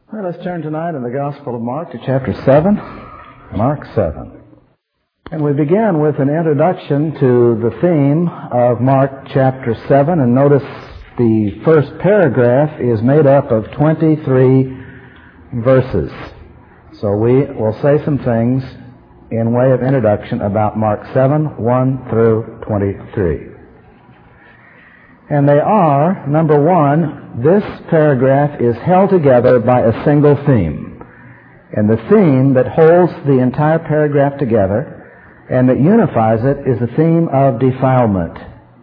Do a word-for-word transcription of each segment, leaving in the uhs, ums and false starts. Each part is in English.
Well, let's turn tonight in the Gospel of Mark to chapter seven. Mark seven. And we begin with an introduction to the theme of Mark chapter seven. And notice the first paragraph is made up of twenty-three verses. So we will say some things in way of introduction about Mark seven, one through twenty-three. And they are, number one, this paragraph is held together by a single theme. And the theme that holds the entire paragraph together and that unifies it is the theme of defilement.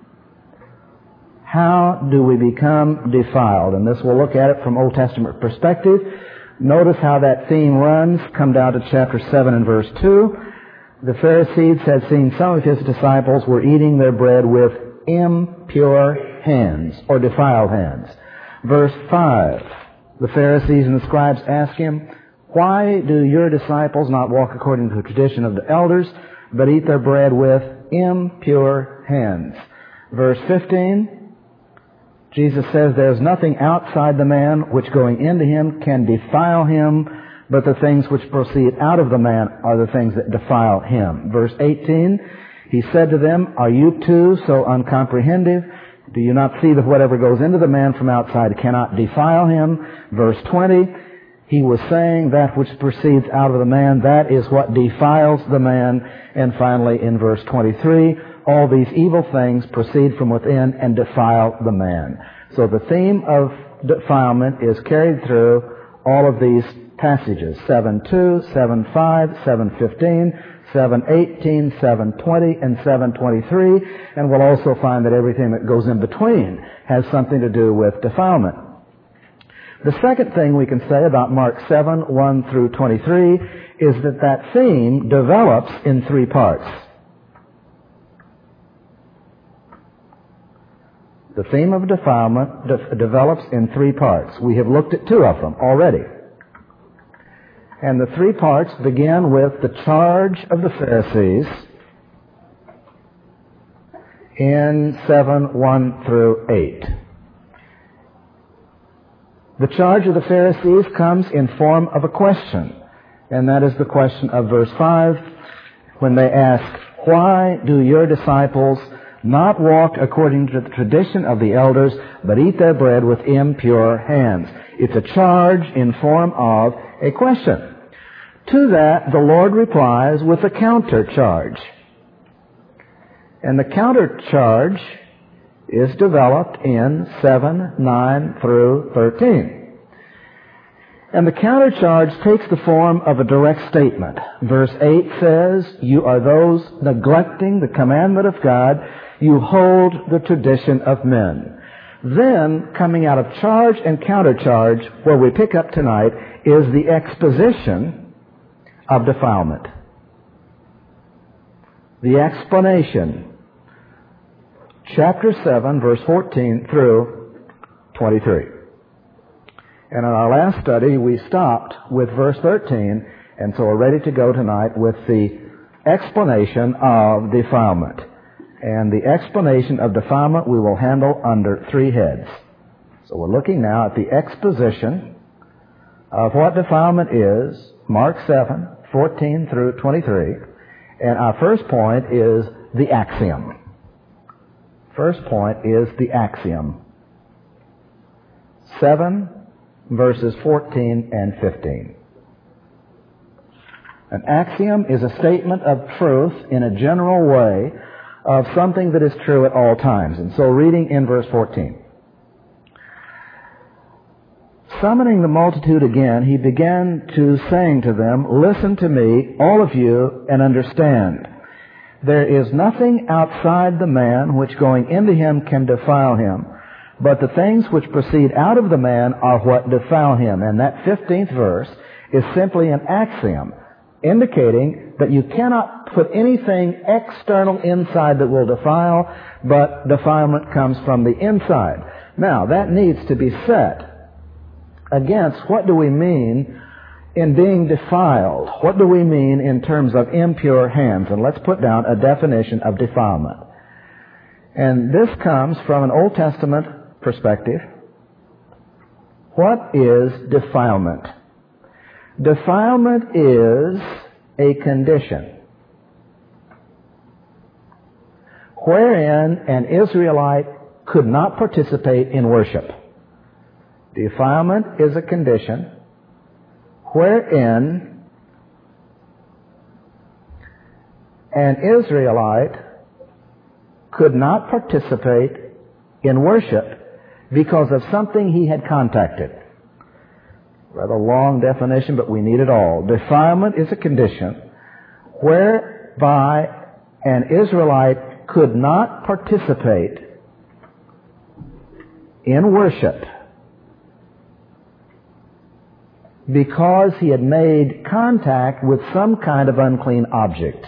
How do we become defiled? And this we'll look at it from Old Testament perspective. Notice how that theme runs. Come down to chapter seven and verse two. The Pharisees had seen some of his disciples were eating their bread with impure hands, or defiled hands. Verse five, the Pharisees and the scribes ask him, "Why do your disciples not walk according to the tradition of the elders, but eat their bread with impure hands?" Verse fifteen, Jesus says, "There is nothing outside the man which going into him can defile him, but the things which proceed out of the man are the things that defile him." Verse eighteen, he said to them, "Are you too so uncomprehending? Do you not see that whatever goes into the man from outside cannot defile him?" Verse twenty, he was saying that which proceeds out of the man, that is what defiles the man. And finally, in verse twenty-three, all these evil things proceed from within and defile the man. So the theme of defilement is carried through all of these passages, seven two, seven five, seven fifteen, seven eighteen, seven twenty, and seven twenty-three, and we'll also find that everything that goes in between has something to do with defilement. The second thing we can say about Mark seven, one through twenty-three is that that theme develops in three parts. The theme of defilement de- develops in three parts. We have looked at two of them already. And the three parts begin with the charge of the Pharisees in seven, one through eight. The charge of the Pharisees comes in form of a question, and that is the question of verse five, when they ask, "Why do your disciples not walk according to the tradition of the elders, but eat their bread with impure hands?" It's a charge in form of a question. To that, the Lord replies with a counter-charge. And the counter-charge is developed in seven, nine through thirteen. And the counter-charge takes the form of a direct statement. Verse eight says, "You are those neglecting the commandment of God. You hold the tradition of men." Then, coming out of charge and countercharge, where we pick up tonight, is the exposition of defilement. The explanation. Chapter seven, verse fourteen through twenty-three. And in our last study, we stopped with verse thirteen, and so we're ready to go tonight with the explanation of defilement. And the explanation of defilement we will handle under three heads. So we're looking now at the exposition of what defilement is, Mark seven, fourteen through twenty-three. And our first point is the axiom. First point is the axiom. seven, verses fourteen and fifteen. An axiom is a statement of truth in a general way of something that is true at all times. And so reading in verse fourteen. Summoning the multitude again, he began to saying to them, "Listen to me, all of you, and understand. There is nothing outside the man which going into him can defile him, but the things which proceed out of the man are what defile him." And that fifteenth verse is simply an axiom, indicating that you cannot put anything external inside that will defile, but defilement comes from the inside. Now, that needs to be set against what do we mean in being defiled? What do we mean in terms of impure hands? And let's put down a definition of defilement. And this comes from an Old Testament perspective, What is defilement? Defilement is a condition wherein an Israelite could not participate in worship. Defilement is a condition wherein an Israelite could not participate in worship because of something he had contacted. Rather long definition, but we need it all. Defilement is a condition whereby an Israelite could not participate in worship because he had made contact with some kind of unclean object.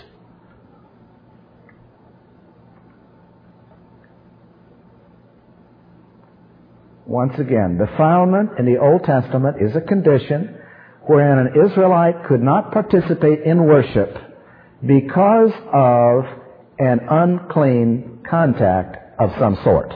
Once again, defilement in the Old Testament is a condition wherein an Israelite could not participate in worship because of an unclean contact of some sort.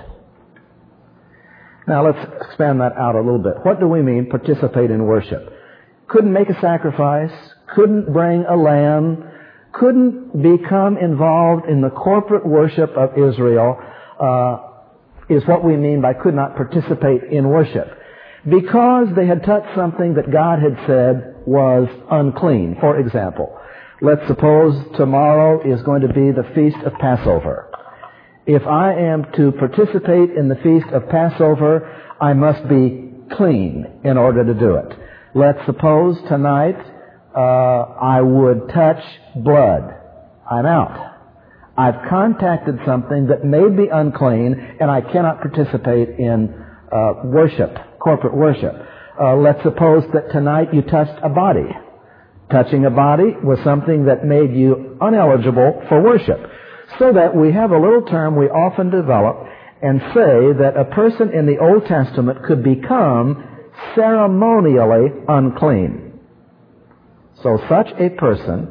Now let's expand that out a little bit. What do we mean participate in worship? Couldn't make a sacrifice, couldn't bring a lamb, couldn't become involved in the corporate worship of Israel, uh, is what we mean by could not participate in worship. Because they had touched something that God had said was unclean. For example, let's suppose tomorrow is going to be the Feast of Passover. If I am to participate in the Feast of Passover, I must be clean in order to do it. Let's suppose tonight uh, I would touch blood. I'm out. I've contacted something that may be unclean, and I cannot participate in uh, worship, corporate worship. Uh, let's suppose that tonight you touched a body. Touching a body was something that made you ineligible for worship. So that we have a little term we often develop and say that a person in the Old Testament could become ceremonially unclean. So such a person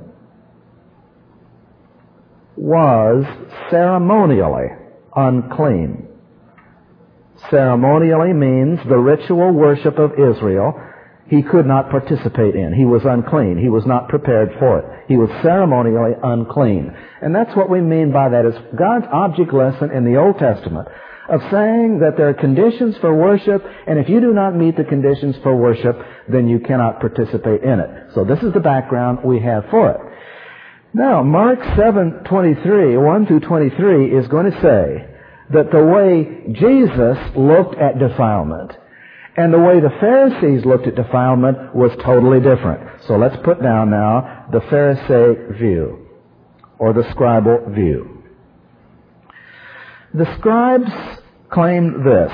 was ceremonially unclean. Ceremonially means the ritual worship of Israel he could not participate in. He was unclean. He was not prepared for it. He was ceremonially unclean. And that's what we mean by that, is God's object lesson in the Old Testament of saying that there are conditions for worship, and if you do not meet the conditions for worship, then you cannot participate in it. So this is the background we have for it. Now, Mark seven twenty-three, one through twenty-three is going to say that the way Jesus looked at defilement and the way the Pharisees looked at defilement was totally different. So let's put down now the Pharisaic view, or the scribal view. The scribes claimed this: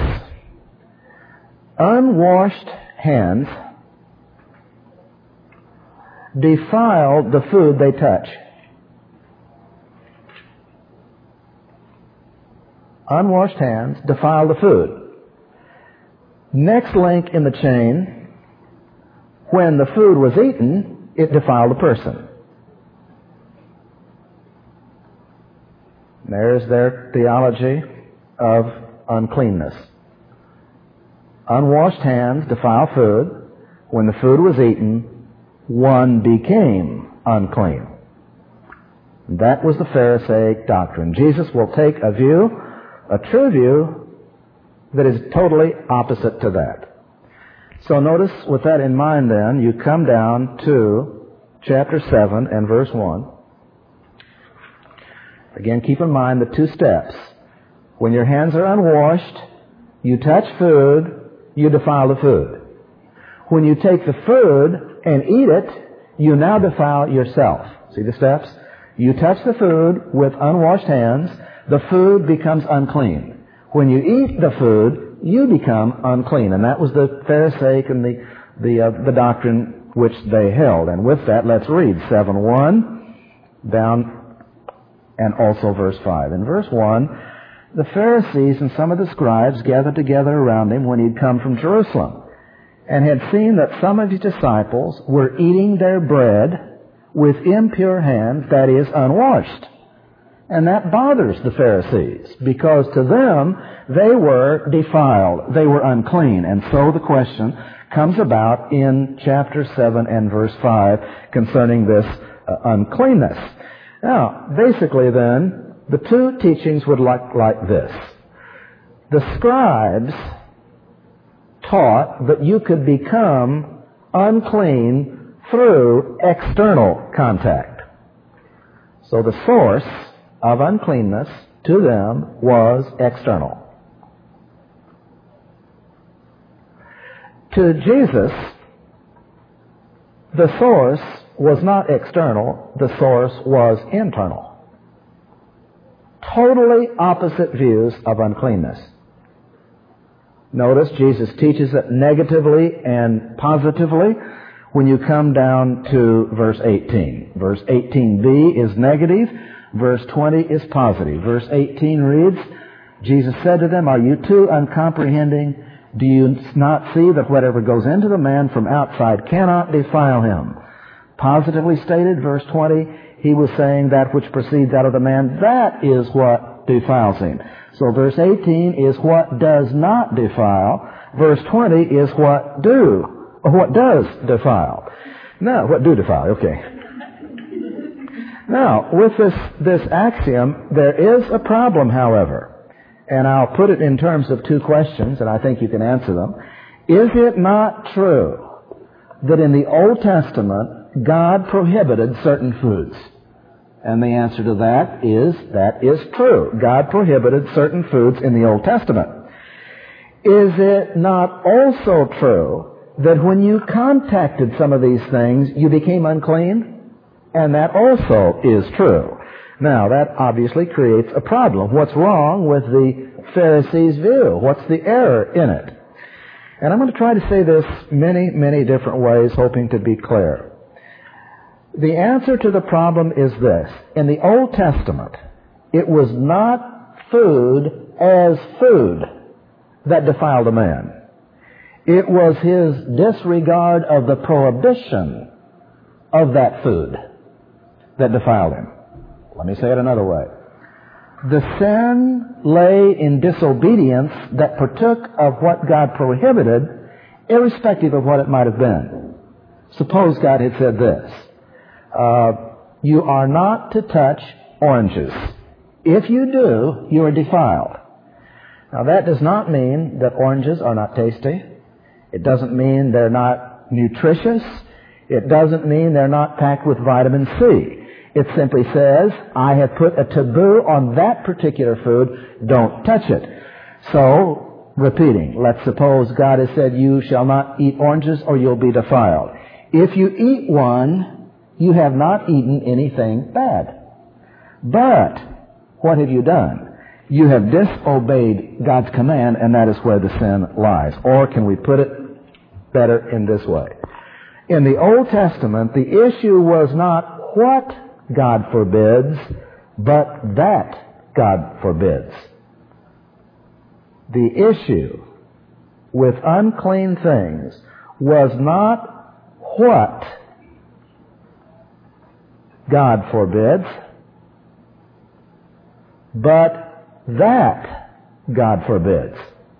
unwashed hands defile the food they touch. Unwashed hands defile the food. Next link in the chain, when the food was eaten, it defiled the person. There's their theology of uncleanness. Unwashed hands defile food. When the food was eaten, one became unclean. That was the Pharisaic doctrine. Jesus will take a view, a true view, that is totally opposite to that. So notice, with that in mind then, you come down to chapter seven and verse one. Again, keep in mind the two steps. When your hands are unwashed, you touch food, you defile the food. When you take the food and eat it, you now defile yourself. See the steps? You touch the food with unwashed hands, the food becomes unclean. When you eat the food, you become unclean. And that was the Pharisaic and the the, uh, the doctrine which they held. And with that, let's read seven one down and also verse five. In verse one, the Pharisees and some of the scribes gathered together around him when he had come from Jerusalem, and had seen that some of his disciples were eating their bread with impure hands, that is, unwashed. And that bothers the Pharisees, because to them, they were defiled. They were unclean. And so the question comes about in chapter seven and verse five concerning this uh, uncleanness. Now, basically then, the two teachings would look like this. The scribes taught that you could become unclean through external contact. So the source of uncleanness to them was external. To Jesus, the source was not external, the source was internal. Totally opposite views of uncleanness. Notice Jesus teaches it negatively and positively when you come down to verse eighteen. Verse eighteen b is negative, verse twenty is positive. Verse eighteen reads, Jesus said to them, "Are you too uncomprehending? Do you not see that whatever goes into the man from outside cannot defile him?" Positively stated, verse twenty, he was saying that which proceeds out of the man, that is what defiles him. So verse eighteen is what does not defile. Verse twenty is what do, or what does defile. No, what do defile, okay. Now, with this, this axiom, there is a problem, however. And I'll put it in terms of two questions, and I think you can answer them. Is it not true that in the Old Testament, God prohibited certain foods? And the answer to that is, that is true. God prohibited certain foods in the Old Testament. Is it not also true that when you contacted some of these things, you became unclean? And that also is true. Now, that obviously creates a problem. What's wrong with the Pharisees' view? What's the error in it? And I'm going to try to say this many, many different ways, hoping to be clear. The answer to the problem is this. In the Old Testament, it was not food as food that defiled a man. It was his disregard of the prohibition of that food that defiled him. Let me say it another way. The sin lay in disobedience that partook of what God prohibited, irrespective of what it might have been. Suppose God had said this, uh, you are not to touch oranges. If you do, you are defiled. Now that does not mean that oranges are not tasty. It doesn't mean they're not nutritious. It doesn't mean they're not packed with vitamin C. It simply says, I have put a taboo on that particular food, don't touch it. So, repeating, let's suppose God has said, you shall not eat oranges or you'll be defiled. If you eat one, you have not eaten anything bad. But, what have you done? You have disobeyed God's command, and that is where the sin lies. Or can we put it better in this way? In the Old Testament, the issue was not what God forbids, but that God forbids. The issue with unclean things was not what God forbids, but that God forbids.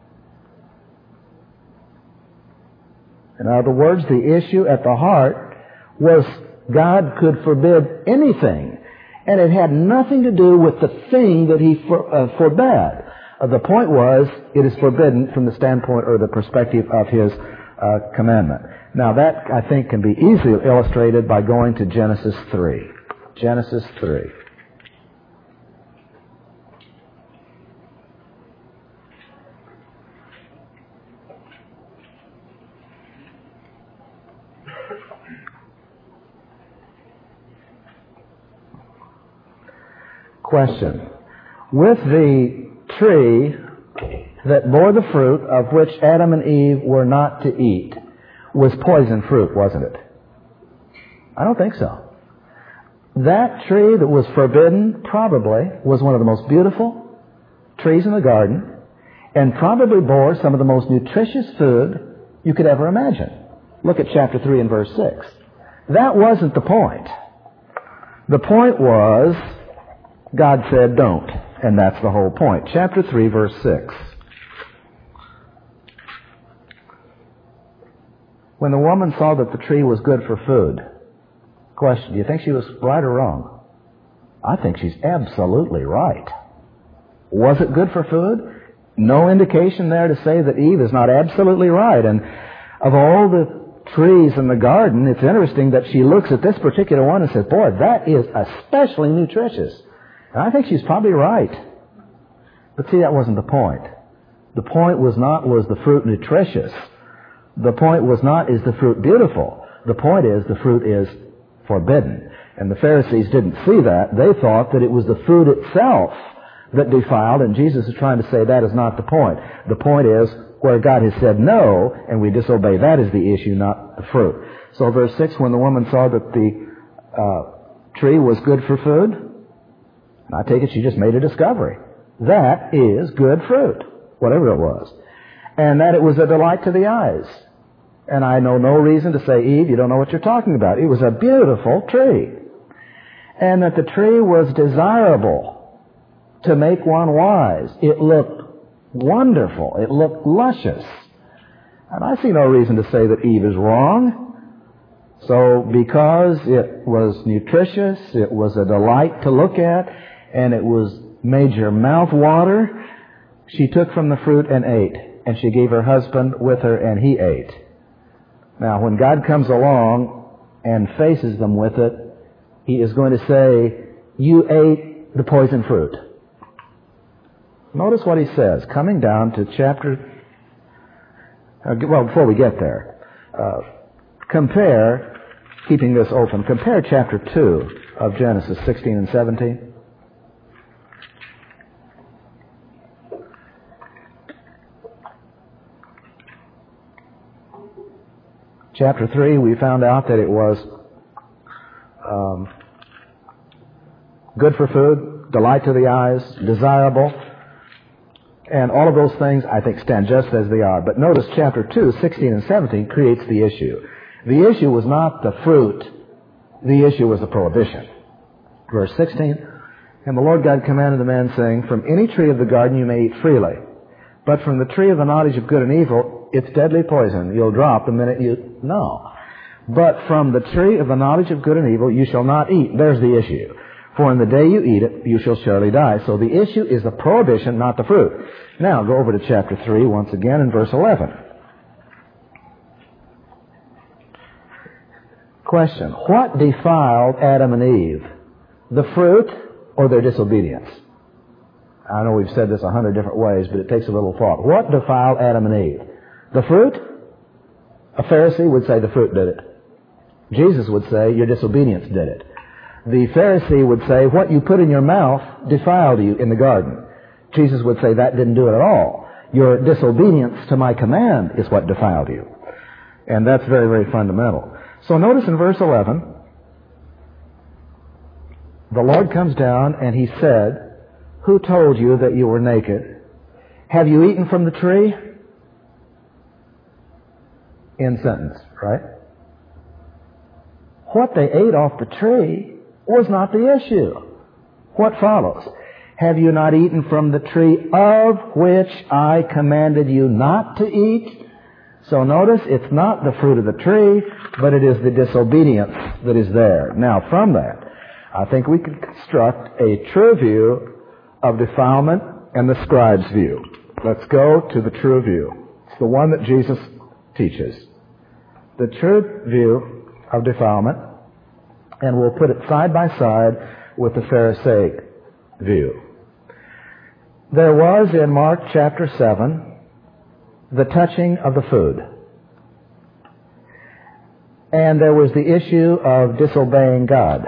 In other words, the issue at the heart was God could forbid anything, and it had nothing to do with the thing that He for, uh, forbade. Uh, the point was, it is forbidden from the standpoint or the perspective of His uh, commandment. Now that, I think, can be easily illustrated by going to Genesis three. Genesis three. Question. With the tree that bore the fruit of which Adam and Eve were not to eat was poison fruit, wasn't it? I don't think so. That tree that was forbidden probably was one of the most beautiful trees in the garden and probably bore some of the most nutritious food you could ever imagine. Look at chapter three and verse six. That wasn't the point. The point was, God said don't. And that's the whole point. Chapter three, verse six. When the woman saw that the tree was good for food, question, do you think she was right or wrong? I think she's absolutely right. Was it good for food? No indication there to say that Eve is not absolutely right. And of all the trees in the garden, it's interesting that she looks at this particular one and says, boy, that is especially nutritious. And I think she's probably right. But see, that wasn't the point. The point was not, was the fruit nutritious? The point was not, is the fruit beautiful? The point is, the fruit is forbidden. And the Pharisees didn't see that. They thought that it was the fruit itself that defiled, and Jesus is trying to say that is not the point. The point is, where God has said no, and we disobey, that is the issue, not the fruit. So verse six, when the woman saw that the uh, tree was good for food, and I take it she just made a discovery. That is good fruit, whatever it was. And that it was a delight to the eyes. And I know no reason to say, Eve, you don't know what you're talking about. It was a beautiful tree. And that the tree was desirable to make one wise. It looked wonderful. It looked luscious. And I see no reason to say that Eve is wrong. So because it was nutritious, it was a delight to look at, and it was made your mouth water, she took from the fruit and ate. And she gave her husband with her, and he ate. Now, when God comes along and faces them with it, He is going to say, you ate the poison fruit. Notice what He says, coming down to chapter... Uh, well, before we get there, uh, compare, keeping this open, compare chapter two of Genesis, sixteen and seventeen. Chapter three, we found out that it was um, good for food, delight to the eyes, desirable, and all of those things, I think, stand just as they are. But notice chapter two, sixteen and seventeen, creates the issue. The issue was not the fruit. The issue was the prohibition. Verse sixteen, and the Lord God commanded the man, saying, from any tree of the garden you may eat freely, but from the tree of the knowledge of good and evil, it's deadly poison. You'll drop the minute you... No. But from the tree of the knowledge of good and evil you shall not eat. There's the issue. For in the day you eat it, you shall surely die. So the issue is the prohibition, not the fruit. Now, go over to chapter three once again in verse eleven. Question. What defiled Adam and Eve? The fruit or their disobedience? I know we've said this a hundred different ways, but it takes a little thought. What defiled Adam and Eve? The fruit? A Pharisee would say the fruit did it. Jesus would say your disobedience did it. The Pharisee would say what you put in your mouth defiled you in the garden. Jesus would say that didn't do it at all. Your disobedience to my command is what defiled you. And that's very, very fundamental. So notice in verse eleven, the Lord comes down and He said, who told you that you were naked? Have you eaten from the tree? End sentence, right? What they ate off the tree was not the issue. What follows? Have you not eaten from the tree of which I commanded you not to eat? So notice, it's not the fruit of the tree, but it is the disobedience that is there. Now, from that, I think we can construct a true view of defilement and the scribe's view. Let's go to the true view. It's the one that Jesus teaches. The true view of defilement, and we'll put it side by side with the Pharisaic view. There was in Mark chapter seven the touching of the food. And there was the issue of disobeying God.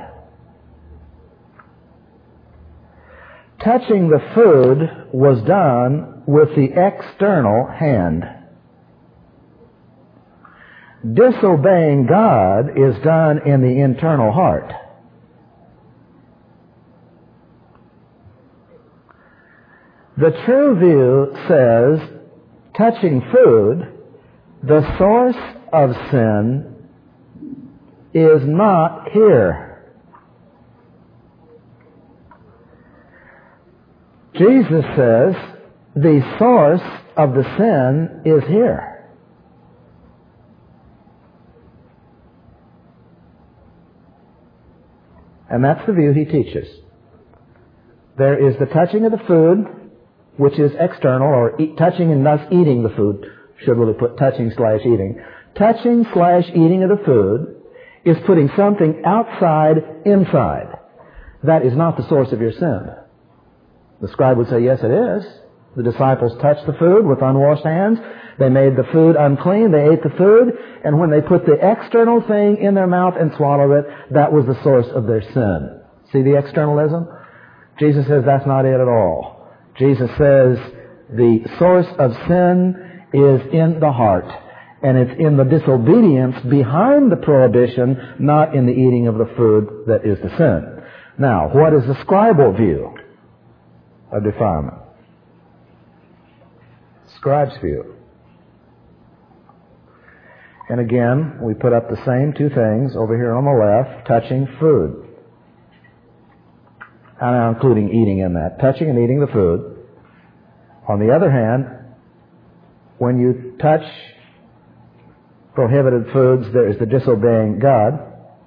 Touching the food was done with the external hand. Disobeying God is done in the internal heart. The true view says, touching food, the source of sin is not here. Jesus says the source of the sin is here. And that's the view he teaches. There is the touching of the food, which is external, or eat, touching and thus eating the food. Should really put touching slash eating. Touching slash eating of the food is putting something outside inside. That is not the source of your sin. The scribe would say, yes, it is. The disciples touched the food with unwashed hands. They made the food unclean. They ate the food. And when they put the external thing in their mouth and swallowed it, that was the source of their sin. See the externalism? Jesus says that's not it at all. Jesus says the source of sin is in the heart. And it's in the disobedience behind the prohibition, not in the eating of the food that is the sin. Now, what is the scribal view of defilement? Scribe's view. And again, we put up the same two things over here on the left, touching food. And I'm including eating in that. Touching and eating the food. On the other hand, when you touch prohibited foods, there is the disobeying God.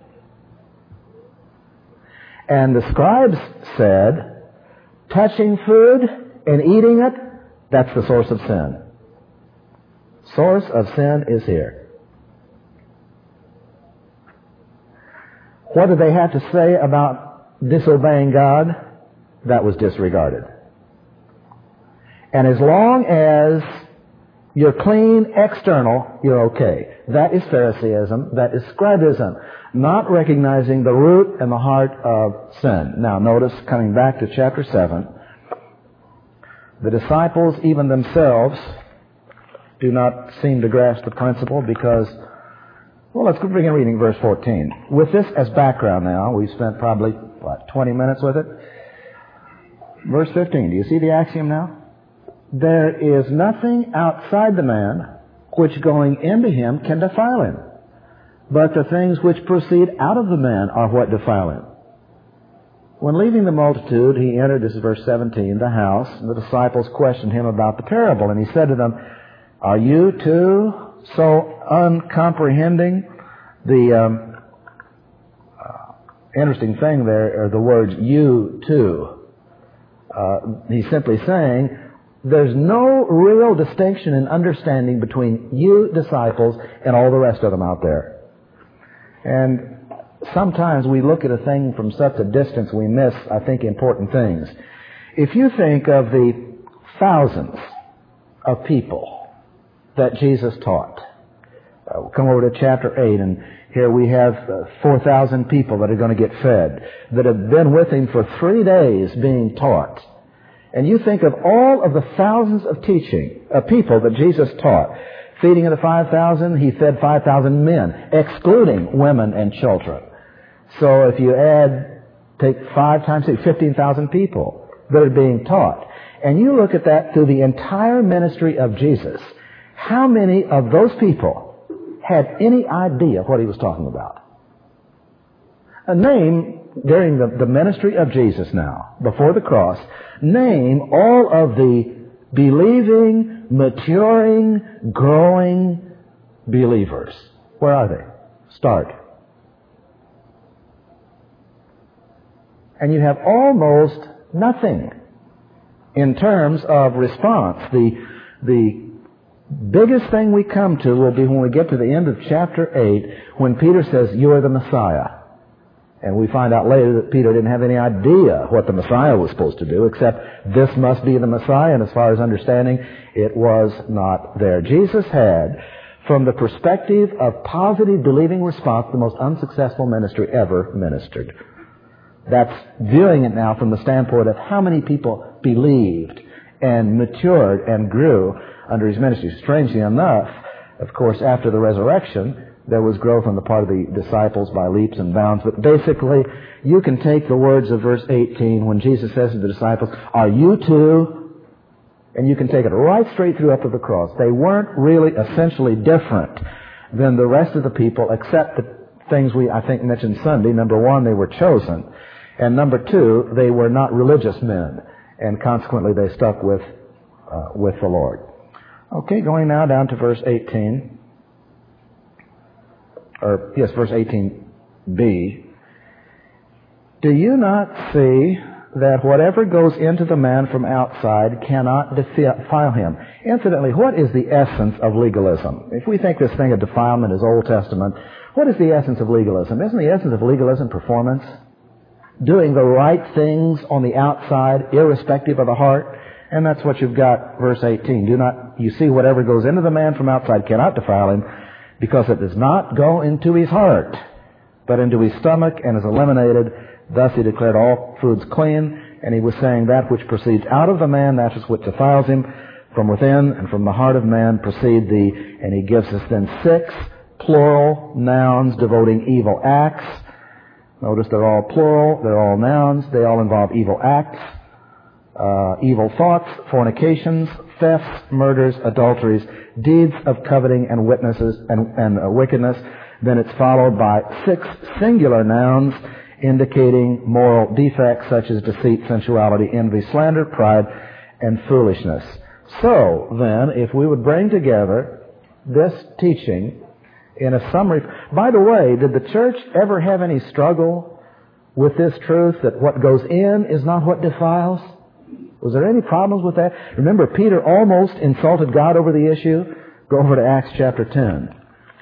And the scribes said, touching food and eating it, that's the source of sin. Source of sin is here. What did they have to say about disobeying God? That was disregarded. And as long as you're clean external, you're okay. That is Pharisaism. That is scribism. Not recognizing the root and the heart of sin. Now notice, coming back to chapter seven, the disciples, even themselves, do not seem to grasp the principle because, well, let's begin reading verse fourteen. With this as background now, we've spent probably, what, twenty minutes with it? Verse fifteen, do you see the axiom now? There is nothing outside the man which going into him can defile him, but the things which proceed out of the man are what defile him. When leaving the multitude, he entered, this is verse seventeen, the house, and the disciples questioned him about the parable, and he said to them, are you too so uncomprehending? The um, uh, interesting thing there are the words you too. Uh, he's simply saying, there's no real distinction in understanding between you disciples and all the rest of them out there. And sometimes we look at a thing from such a distance we miss, I think, important things. If you think of the thousands of people that Jesus taught, uh, come over to chapter eight, and here we have uh, four thousand people that are going to get fed, that have been with him for three days being taught. And you think of all of the thousands of teaching, uh, people that Jesus taught. Feeding of the five thousand, he fed five thousand men, excluding women and children. So if you add, take five times six, fifteen thousand people that are being taught. And you look at that through the entire ministry of Jesus. How many of those people had any idea what he was talking about? A name during the, the ministry of Jesus now, before the cross, name all of the believing, maturing, growing believers. Where are they? Start. And you have almost nothing in terms of response. The, the biggest thing we come to will be when we get to the end of chapter eight, when Peter says, you are the Messiah. And we find out later that Peter didn't have any idea what the Messiah was supposed to do, except this must be the Messiah, and as far as understanding, it was not there. Jesus had, from the perspective of positive believing response, the most unsuccessful ministry ever ministered. That's viewing it now from the standpoint of how many people believed and matured and grew under his ministry. Strangely enough, of course, after the resurrection, there was growth on the part of the disciples by leaps and bounds. But basically, you can take the words of verse eighteen when Jesus says to the disciples, are you too? And you can take it right straight through up to the cross. They weren't really essentially different than the rest of the people, except the things we, I think, mentioned Sunday. Number one, they were chosen. And number two, they were not religious men. and consequently they stuck with uh, with the Lord. Okay, going now down to verse eighteen, or yes, verse eighteen b. Do you not see that whatever goes into the man from outside cannot defile him? Incidentally, what is the essence of legalism? If we think this thing of defilement is Old Testament, what is the essence of legalism? Isn't the essence of legalism performance? Doing the right things on the outside, irrespective of the heart? And that's what you've got, verse eighteen. Do not, you see, whatever goes into the man from outside cannot defile him, because it does not go into his heart, but into his stomach, and is eliminated. Thus he declared all foods clean, and he was saying that which proceeds out of the man, that is which defiles him. From within and from the heart of man proceed the, and he gives us then six plural nouns devoting evil acts. Notice they're all plural, they're all nouns, they all involve evil acts, uh, evil thoughts, fornications, thefts, murders, adulteries, deeds of coveting and witnesses and, and uh, wickedness. Then it's followed by six singular nouns indicating moral defects such as deceit, sensuality, envy, slander, pride, and foolishness. So, then, if we would bring together this teaching in a summary... By the way, did the church ever have any struggle with this truth that what goes in is not what defiles? Was there any problems with that? Remember, Peter almost insulted God over the issue. Go over to Acts chapter ten.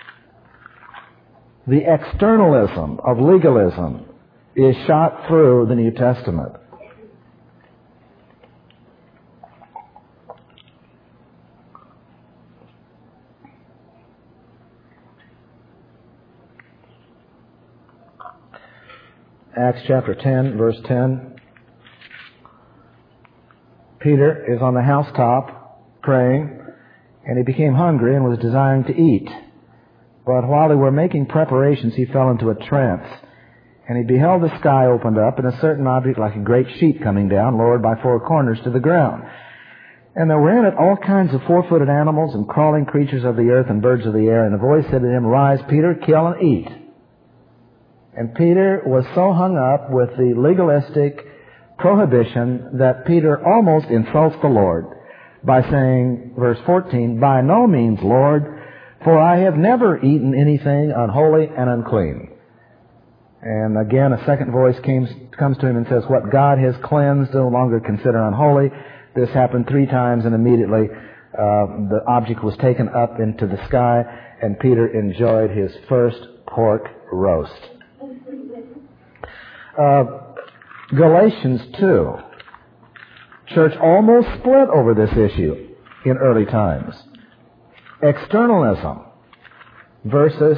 The externalism of legalism is shot through the New Testament. Acts chapter ten, verse ten. Peter is on the housetop praying, and he became hungry and was desiring to eat. But while they were making preparations, he fell into a trance. And he beheld the sky opened up, and a certain object like a great sheet coming down, lowered by four corners to the ground. And there were in it all kinds of four-footed animals and crawling creatures of the earth and birds of the air. And a voice said to him, Rise, Peter, kill and eat. And Peter was so hung up with the legalistic prohibition that Peter almost insults the Lord by saying, verse fourteen, By no means, Lord, for I have never eaten anything unholy and unclean. And again, a second voice came, comes to him and says, What God has cleansed, no longer consider unholy. This happened three times, and immediately uh, the object was taken up into the sky, and Peter enjoyed his first pork roast. Uh, Galatians two. Church almost split over this issue in early times. Externalism versus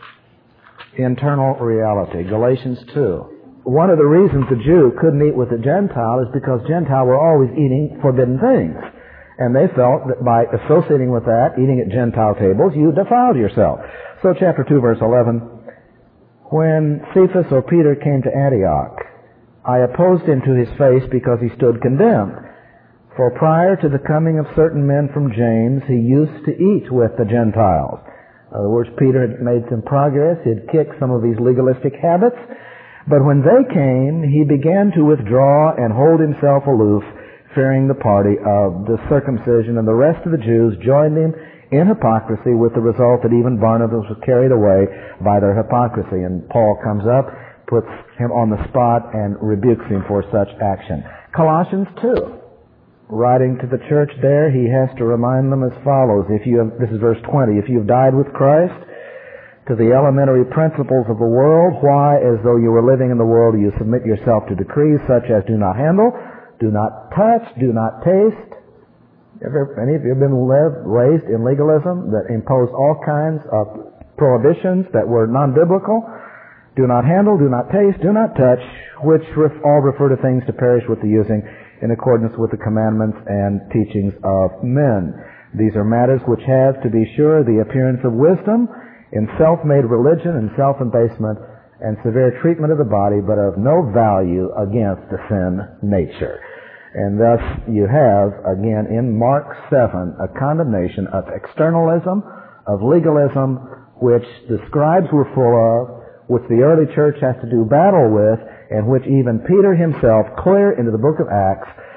internal reality. Galatians two. One of the reasons the Jew couldn't eat with the Gentile is because Gentile were always eating forbidden things. And they felt that by associating with that, eating at Gentile tables, you defiled yourself. So chapter two, verse eleven. When Cephas or Peter came to Antioch, I opposed him to his face because he stood condemned. For prior to the coming of certain men from James, he used to eat with the Gentiles. In other words, Peter had made some progress. He had kicked some of these legalistic habits. But when they came, he began to withdraw and hold himself aloof, fearing the party of the circumcision. And the rest of the Jews joined him in hypocrisy, with the result that even Barnabas was carried away by their hypocrisy. And Paul comes up, puts him on the spot, and rebukes him for such action. Colossians two. Writing to the church there, he has to remind them as follows. If you have, this is verse twenty, if you have died with Christ to the elementary principles of the world, why, as though you were living in the world, do you submit yourself to decrees such as do not handle, do not touch, do not taste? Ever, any of you have been lived, raised in legalism that imposed all kinds of prohibitions that were non-biblical? Do not handle, do not taste, do not touch, which all refer to things to perish with the using in accordance with the commandments and teachings of men. These are matters which have, to be sure, the appearance of wisdom in self-made religion and self-abasement and severe treatment of the body, but of no value against the sin nature. And thus you have, again, in Mark seven, a condemnation of externalism, of legalism, which the scribes were full of, which the early church has to do battle with, and which even Peter himself, clear into the book of Acts,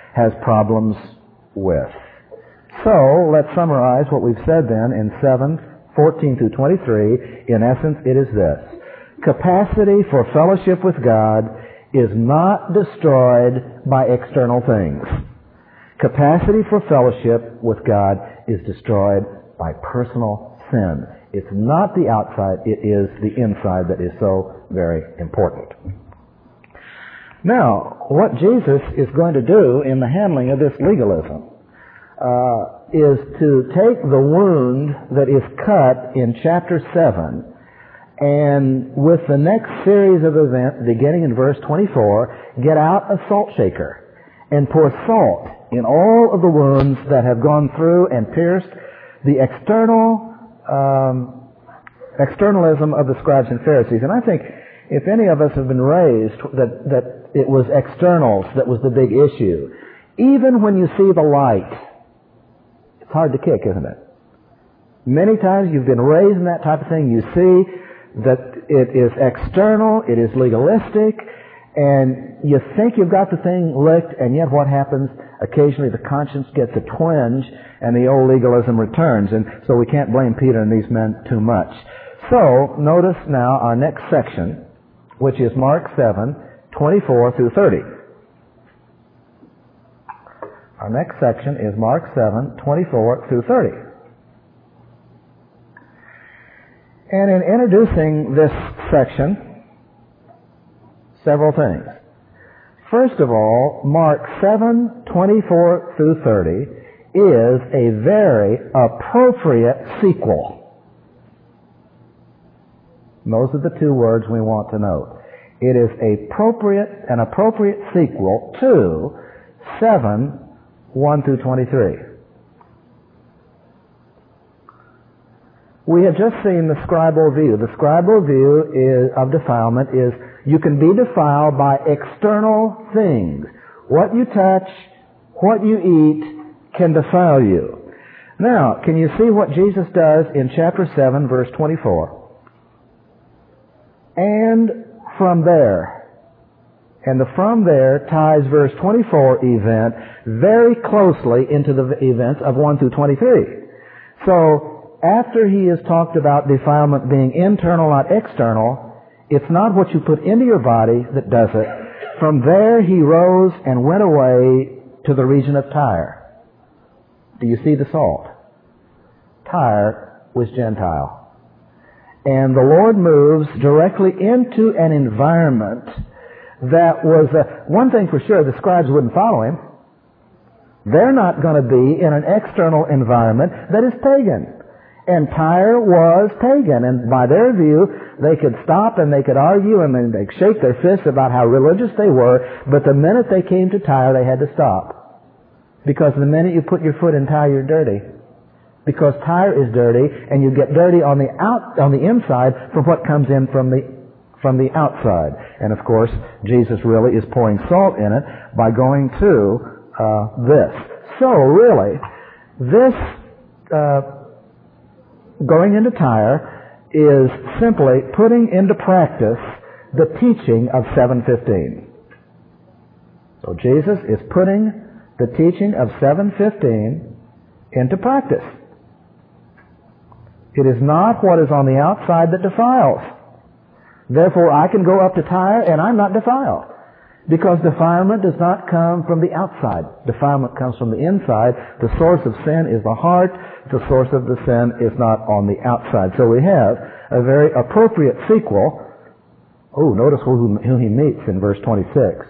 has problems with. So, let's summarize what we've said then in seven, fourteen through twenty-three. In essence, it is this. Capacity for fellowship with God is not destroyed by external things. Capacity for fellowship with God is destroyed by personal sin. It's not the outside, it is the inside that is so very important. Now, what Jesus is going to do in the handling of this legalism uh, is to take the wound that is cut in chapter seven, and with the next series of events, beginning in verse twenty-four, get out a salt shaker and pour salt in all of the wounds that have gone through and pierced the external um, externalism of the scribes and Pharisees. And I think if any of us have been raised that, that it was externals that was the big issue, even when you see the light, it's hard to kick, isn't it? Many times you've been raised in that type of thing. You see that it is external, it is legalistic, and you think you've got the thing licked, and yet what happens? Occasionally the conscience gets a twinge, and the old legalism returns. And so we can't blame Peter and these men too much. So, notice now our next section, which is Mark seven, twenty-four through thirty. Our next section is Mark seven, twenty-four through thirty. And in introducing this section, several things. First of all, Mark seven, twenty-four through thirty is a very appropriate sequel. Those are the two words we want to note. It is appropriate, an appropriate sequel to seven, one through twenty-three. We have just seen the scribal view. The scribal view is, of defilement is you can be defiled by external things. What you touch, what you eat can defile you. Now, can you see what Jesus does in chapter seven, verse twenty-four? And from there. And the from there ties verse twenty-four event very closely into the events of one through twenty-three. So, after he has talked about defilement being internal, not external, it's not what you put into your body that does it. From there he rose and went away to the region of Tyre. Do you see the salt? Tyre was Gentile. And the Lord moves directly into an environment that was, uh, one thing for sure, the scribes wouldn't follow him. They're not going to be in an external environment that is pagan. And Tyre was pagan, and by their view, they could stop and they could argue and then they'd shake their fists about how religious they were, but the minute they came to Tyre, they had to stop. Because the minute you put your foot in Tyre, you're dirty. Because Tyre is dirty, and you get dirty on the out, on the inside from what comes in from the, from the outside. And of course, Jesus really is pouring salt in it by going to, uh, this. So really, this, uh, going into Tyre is simply putting into practice the teaching of seven fifteen. So Jesus is putting the teaching of seven fifteen into practice. It is not what is on the outside that defiles. Therefore, I can go up to Tyre and I'm not defiled. Because defilement does not come from the outside. Defilement comes from the inside. The source of sin is the heart. The source of the sin is not on the outside. So we have a very appropriate sequel. Oh, notice who, who he meets in verse twenty-six.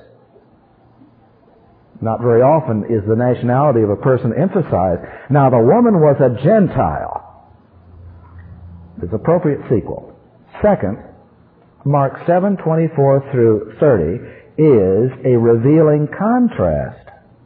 Not very often is the nationality of a person emphasized. Now, the woman was a Gentile. It's appropriate sequel. Second, Mark seven, twenty-four through thirty is a revealing contrast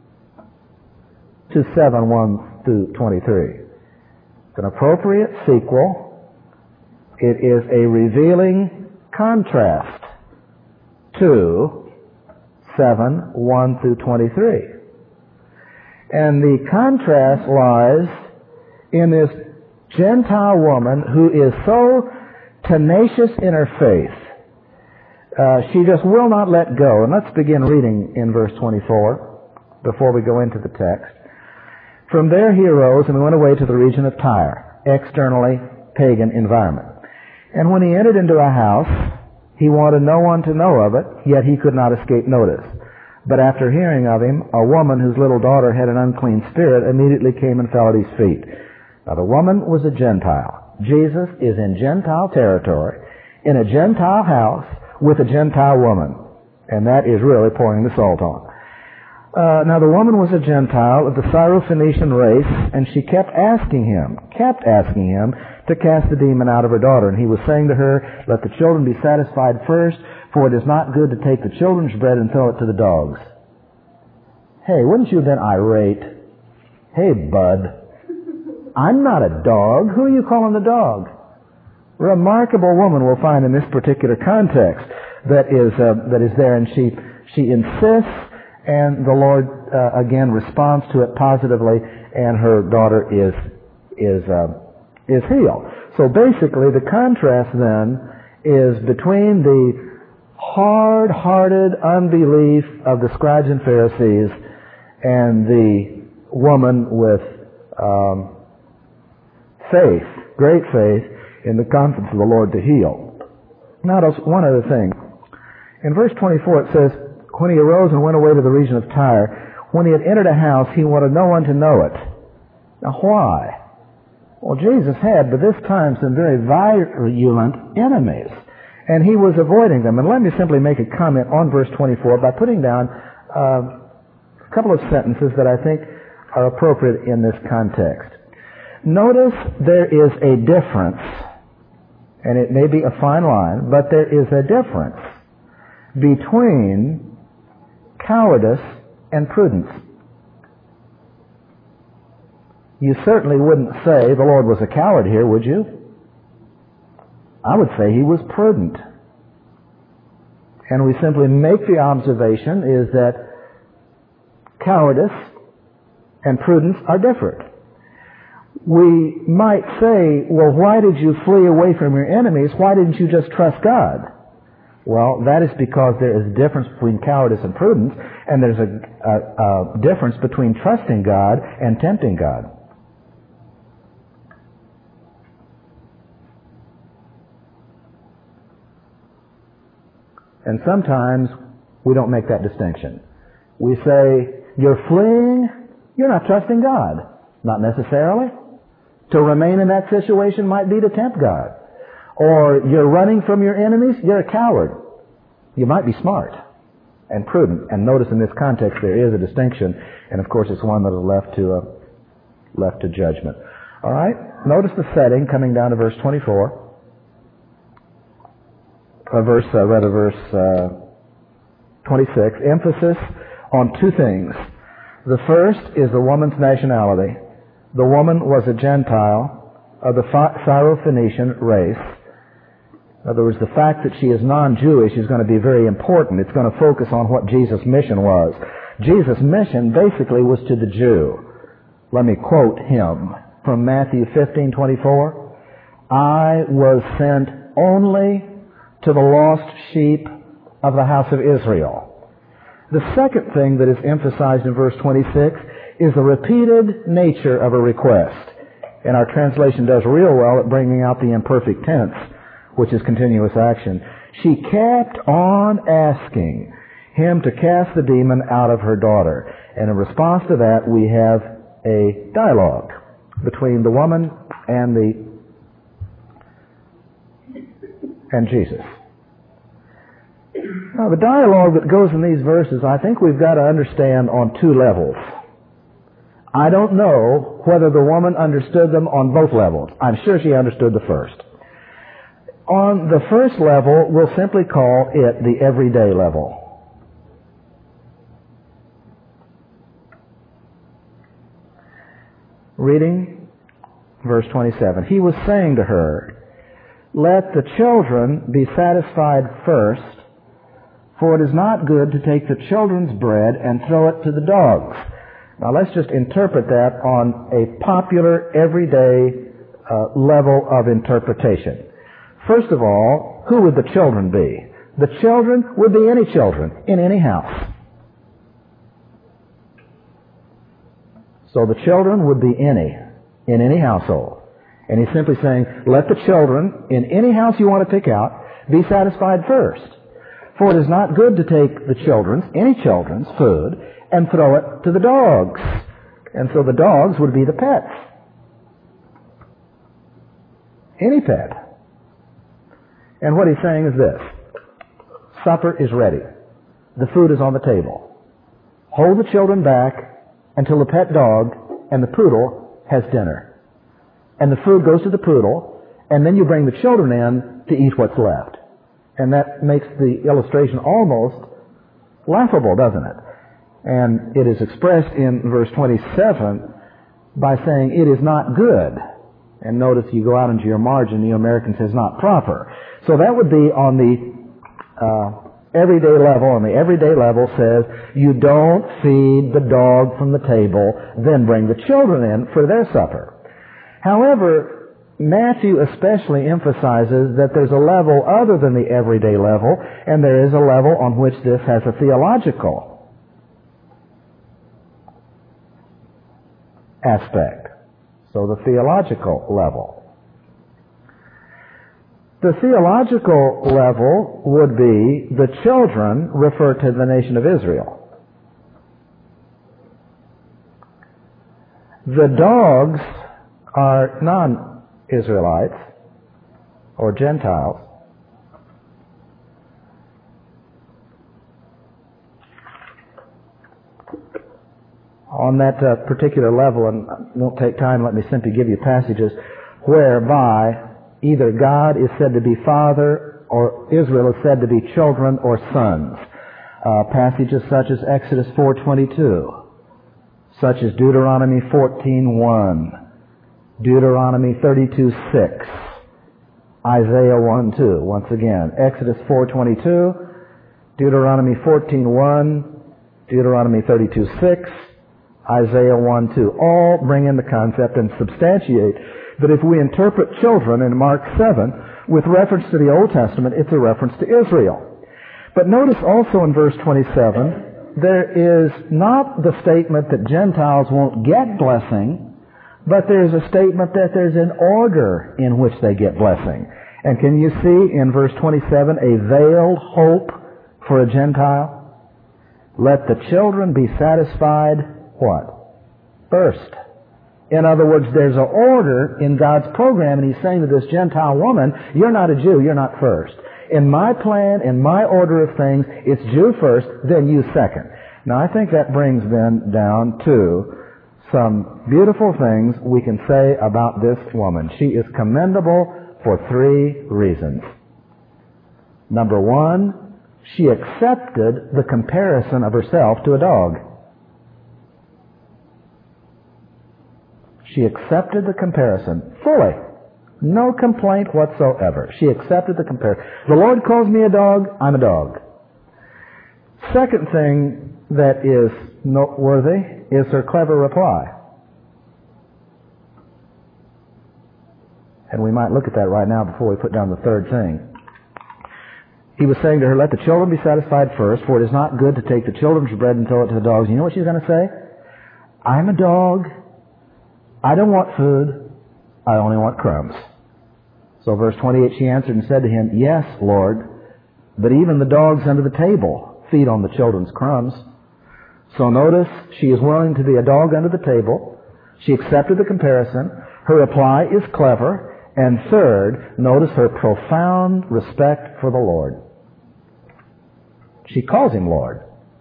to seven, one through twenty-three. It's an appropriate sequel. It is a revealing contrast to seven, one through twenty-three. And the contrast lies in this Gentile woman who is so tenacious in her faith. Uh, she just will not let go. And let's begin reading in verse twenty-four. before we go into the text. From there he arose and went away to the region of Tyre, externally pagan environment. And when he entered into a house, he wanted no one to know of it, yet he could not escape notice. But after hearing of him, a woman whose little daughter had an unclean spirit immediately came and fell at his feet. Now the woman was a Gentile. Jesus is in Gentile territory, in a Gentile house, with a Gentile woman. And that is really pouring the salt on. Uh, now the woman was a Gentile of the Syrophoenician race, and she kept asking him, kept asking him to cast the demon out of her daughter. And he was saying to her, let the children be satisfied first, for it is not good to take the children's bread and throw it to the dogs. Hey, wouldn't you have been irate? Hey, bud, I'm not a dog. Who are you calling a dog? Remarkable woman we'll find in this particular context that is uh, that is there, and she she insists, and the Lord uh, again responds to it positively, and her daughter is is uh, is healed. So basically, the contrast then is between the hard-hearted unbelief of the scribes and Pharisees and the woman with um, faith, great faith, in the confidence of the Lord to heal. Notice one other thing. In verse twenty-four it says, when he arose and went away to the region of Tyre, when he had entered a house, he wanted no one to know it. Now why? Well, Jesus had, by this time, some very virulent enemies, and he was avoiding them. And let me simply make a comment on verse twenty-four by putting down uh, a couple of sentences that I think are appropriate in this context. Notice there is a difference, and it may be a fine line, but there is a difference between cowardice and prudence. You certainly wouldn't say the Lord was a coward here, would you? I would say he was prudent. And we simply make the observation is that cowardice and prudence are different. We might say, well, why did you flee away from your enemies? Why didn't you just trust God? Well, that is because there is a difference between cowardice and prudence, and there's a, a, a difference between trusting God and tempting God. And sometimes we don't make that distinction. We say, you're fleeing, you're not trusting God. Not necessarily. To remain in that situation might be to tempt God. Or you're running from your enemies, you're a coward. You might be smart and prudent. And notice in this context there is a distinction, and of course it's one that is left to uh, left to judgment. All right? Notice the setting coming down to verse twenty-four. Uh, verse, uh, rather verse uh, twenty-six. Emphasis on two things. The first is the woman's nationality. The woman was a Gentile of the Syrophoenician race. In other words, the fact that she is non-Jewish is going to be very important. It's going to focus on what Jesus' mission was. Jesus' mission basically was to the Jew. Let me quote him from Matthew fifteen twenty-four. I was sent only to the lost sheep of the house of Israel. The second thing that is emphasized in verse twenty-six is the repeated nature of a request. And our translation does real well at bringing out the imperfect tense, which is continuous action. She kept on asking him to cast the demon out of her daughter. And in response to that, we have a dialogue between the woman and the and Jesus. Now, the dialogue that goes in these verses, I think we've got to understand on two levels. I don't know whether the woman understood them on both levels. I'm sure she understood the first. On the first level, we'll simply call it the everyday level. Reading verse twenty-seven. He was saying to her, let the children be satisfied first, for it is not good to take the children's bread and throw it to the dogs. Now let's just interpret that on a popular, everyday uh, level of interpretation. First of all, who would the children be? The children would be any children in any house. So the children would be any, in any household. And he's simply saying, let the children, in any house you want to pick out, be satisfied first. For it is not good to take the children's, any children's food, and throw it to the dogs. And so the dogs would be the pets. Any pet. And what he's saying is this. Supper is ready. The food is on the table. Hold the children back until the pet dog and the poodle has dinner. And the food goes to the poodle, and then you bring the children in to eat what's left. And that makes the illustration almost laughable, doesn't it? And it is expressed in verse twenty-seven by saying, it is not good. And notice you go out into your margin, New American says not proper. So that would be on the uh, everyday level, and the everyday level says, you don't feed the dog from the table, then bring the children in for their supper. However, Matthew especially emphasizes that there's a level other than the everyday level, and there is a level on which this has a theological aspect. So the theological level. The theological level would be the children refer to the nation of Israel. The dogs are non-Israelites or Gentiles. On that uh, particular level, and it won't take time, let me simply give you passages whereby either God is said to be father or Israel is said to be children or sons. Uh, passages such as Exodus four twenty-two, such as Deuteronomy fourteen one, Deuteronomy thirty-two six, Isaiah one two. Once again, Exodus four twenty-two, Deuteronomy fourteen one, Deuteronomy thirty-two six, Isaiah one two. All bring in the concept and substantiate that if we interpret children in Mark seven with reference to the Old Testament, it's a reference to Israel. But notice also in verse twenty-seven, there is not the statement that Gentiles won't get blessing, but there's a statement that there's an order in which they get blessing. And can you see in verse twenty-seven a veiled hope for a Gentile? Let the children be satisfied, what? First. In other words, there's an order in God's program, and he's saying to this Gentile woman, you're not a Jew, you're not first. In my plan, in my order of things, it's Jew first, then you second. Now, I think that brings then down to some beautiful things we can say about this woman. She is commendable for three reasons. Number one, she accepted the comparison of herself to a dog. She accepted the comparison fully. No complaint whatsoever. She accepted the comparison. The Lord calls me a dog, I'm a dog. Second thing that is noteworthy is her clever reply. And we might look at that right now before we put down the third thing. He was saying to her, let the children be satisfied first, for it is not good to take the children's bread and throw it to the dogs. You know what she's going to say? I'm a dog. I don't want food. I only want crumbs. So verse twenty-eight, she answered and said to him, yes, Lord, but even the dogs under the table feed on the children's crumbs. So notice, she is willing to be a dog under the table. She accepted the comparison. Her reply is clever. And third, notice her profound respect for the Lord. She calls him Lord.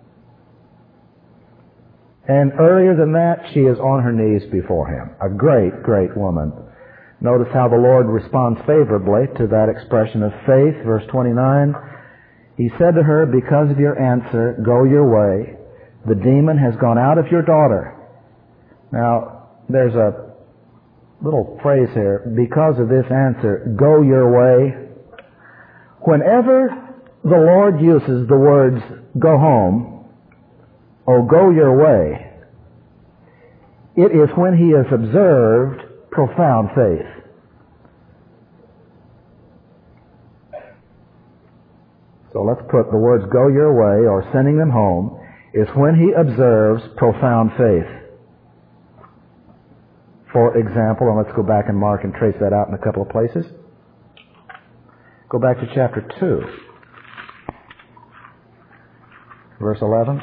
And earlier than that, she is on her knees before him. A great, great woman. Notice how the Lord responds favorably to that expression of faith. Verse twenty-nine, he said to her, because of your answer, go your way. The demon has gone out of your daughter. Now, there's a little phrase here. Because of this answer, go your way. Whenever the Lord uses the words, go home, or go your way, it is when he has observed profound faith. So let's put the words go your way or sending them home is when he observes profound faith. for example, and let's go back and mark and trace that out in a couple of places. Go back to chapter two, verse eleven.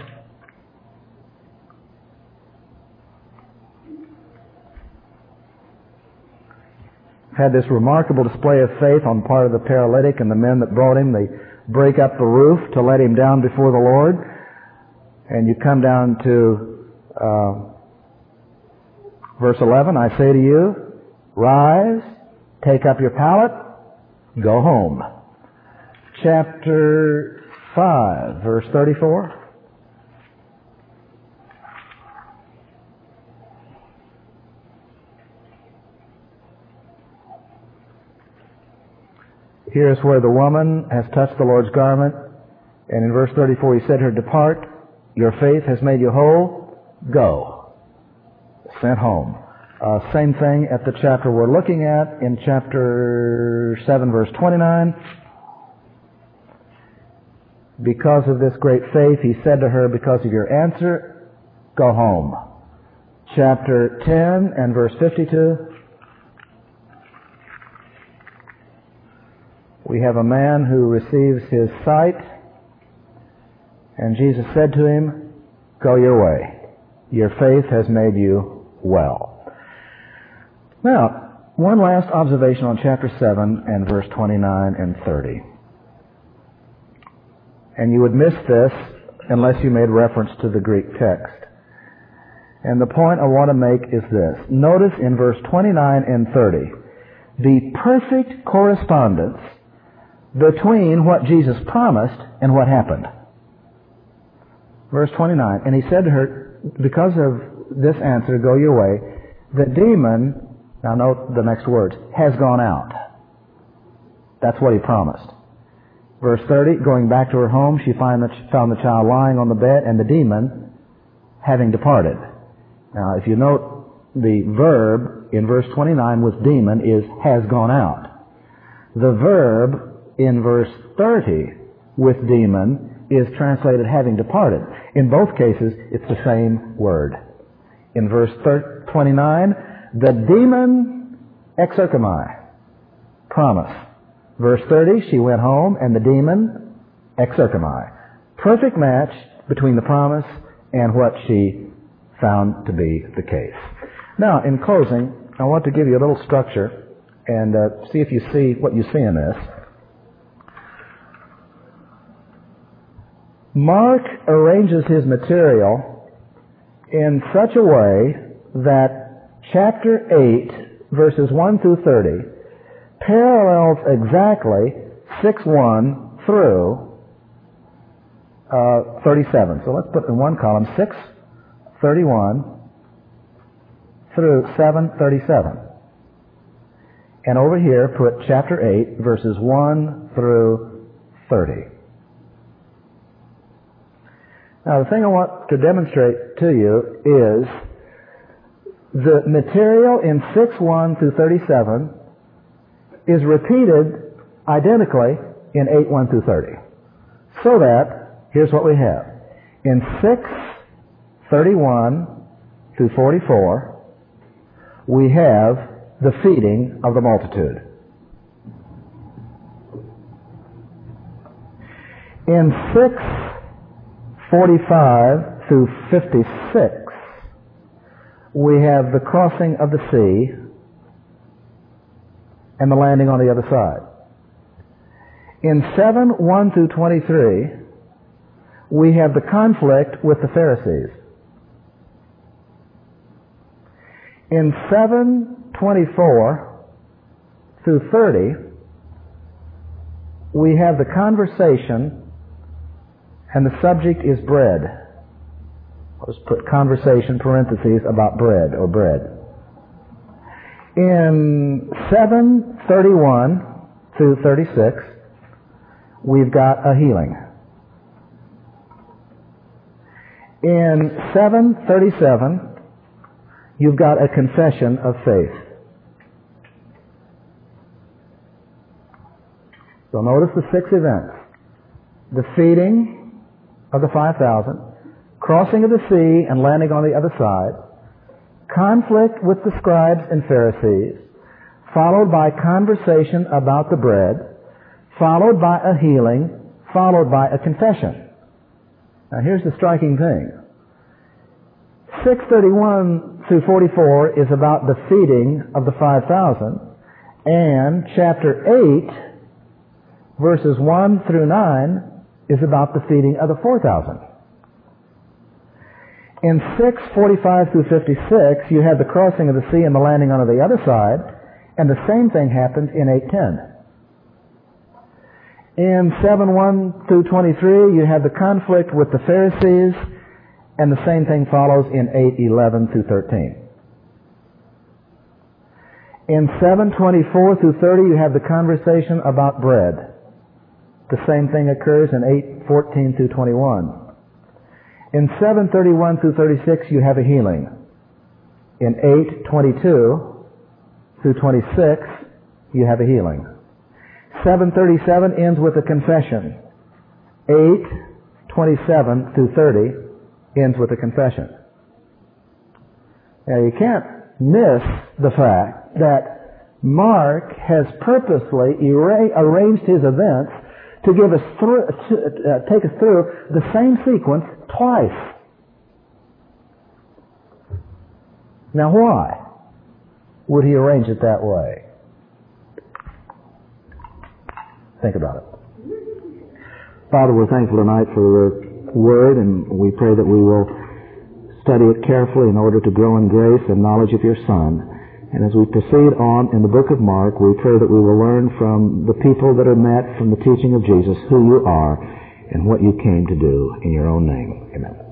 Had this remarkable display of faith on the part of the paralytic and the men that brought him. They break up the roof to let him down before the Lord. And you come down to uh, verse eleven. I say to you, rise, take up your pallet, go home. Chapter five, verse thirty-four. Here's where the woman has touched the Lord's garment. And in verse thirty-four, he said to her, depart, your faith has made you whole, go. Sent home. Uh, same thing at the chapter we're looking at in chapter seven, verse twenty-nine. Because of this great faith, he said to her, because of your answer, go home. Chapter ten and verse fifty-two. We have a man who receives his sight, and Jesus said to him, go your way. Your faith has made you well. Now, one last observation on chapter seven and verse twenty-nine and thirty. And you would miss this unless you made reference to the Greek text. And the point I want to make is this. Notice in verse twenty-nine and thirty, the perfect correspondence between what Jesus promised and what happened. Verse twenty-nine, and he said to her, because of this answer, go your way, the demon, now note the next words, has gone out. That's what he promised. Verse thirty, going back to her home, she found the, found the child lying on the bed and the demon having departed. Now, if you note, the verb in verse twenty-nine with demon is has gone out. The verb in verse thirty with demon is translated having departed. In both cases, it's the same word. In verse twenty-nine, the demon exerchomai, promise. Verse thirty, she went home and the demon exerchomai. Perfect match between the promise and what she found to be the case. Now, in closing, I want to give you a little structure and uh, see if you see what you see in this. Mark arranges his material in such a way that chapter eight, verses one through thirty, parallels exactly six one through uh, thirty-seven. So let's put in one column six thirty-one through seven thirty-seven. And over here put chapter eight, verses one through thirty. Now, the thing I want to demonstrate to you is the material in six one through thirty-seven is repeated identically in eight one through thirty. So that, here's what we have. In six thirty-one through forty-four, we have the feeding of the multitude. In six forty-five through fifty-six, we have the crossing of the sea and the landing on the other side. In seven one through twenty-three, we have the conflict with the Pharisees. In seven twenty-four through thirty, we have the conversation, and the subject is bread. Let's put conversation parentheses about bread or bread. In seven thirty-one through thirty-six, we've got a healing. In seven thirty-seven, you've got a confession of faith. So notice the six events. The feeding of the five thousand, crossing of the sea and landing on the other side, conflict with the scribes and Pharisees, followed by conversation about the bread, followed by a healing, followed by a confession. Now here's the striking thing. six thirty-one through forty-four is about the feeding of the five thousand, and chapter eight, verses one through nine, is about the feeding of the four thousand. In six forty-five through fifty-six, you have the crossing of the sea and the landing on the other side, and the same thing happens in eight ten. In seven one through twenty-three, you have the conflict with the Pharisees, and the same thing follows in eight eleven through thirteen. In seven twenty-four through thirty, you have the conversation about bread. The same thing occurs in eight fourteen through twenty-one. In seven thirty-one through thirty-six, you have a healing. In eight twenty-two through twenty-six, you have a healing. seven thirty-seven ends with a confession. eight twenty-seven through thirty ends with a confession. Now you can't miss the fact that Mark has purposely arra- arranged his events to give us through, to, uh, take us through the same sequence twice. Now why would he arrange it that way? Think about it. Father, we're thankful tonight for your word, and we pray that we will study it carefully in order to grow in grace and knowledge of your Son. And as we proceed on in the book of Mark, we pray that we will learn from the people that are met from the teaching of Jesus who you are and what you came to do in your own name. Amen.